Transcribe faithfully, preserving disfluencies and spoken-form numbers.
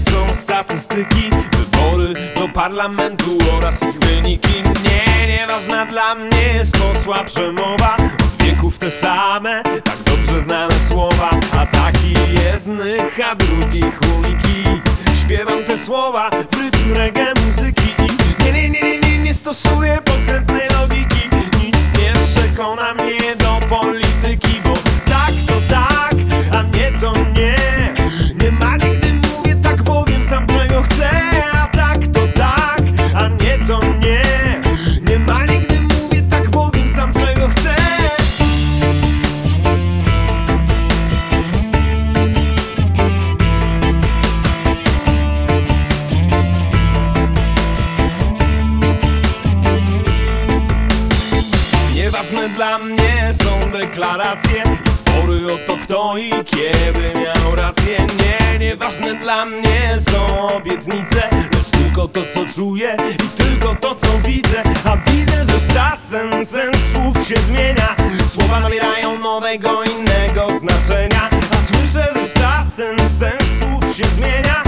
są statystyki, wybory do parlamentu oraz ich wyniki. Nie, nieważna dla mnie jest posła przemowa, od wieków te same, tak dobrze znane słowa. Ataki jednych, a drugich uniki. Śpiewam te słowa w rytm reggae muzyki i nie, nie, nie, nie, nie, nie stosuję pokrętnej logiki. Nic nie przekona mnie do polityki, bo tak to tak, a nie to nie. Nie ma nigdy mówię tak, bo wiem sam czego chcę. A tak to tak, a nie to nie. Nie ma nigdy mówię tak, bo wiem sam czego chcę. Nieważne dla mnie są deklaracje i spory o to kto i kiedy miał rację. Nie, nieważne dla mnie są obietnice, lecz tylko to co czuję i tylko to co widzę. A widzę, że z czasem sens słów się zmienia, słowa nabierają nowego, innego znaczenia. A słyszę, że z czasem sens słów się zmienia,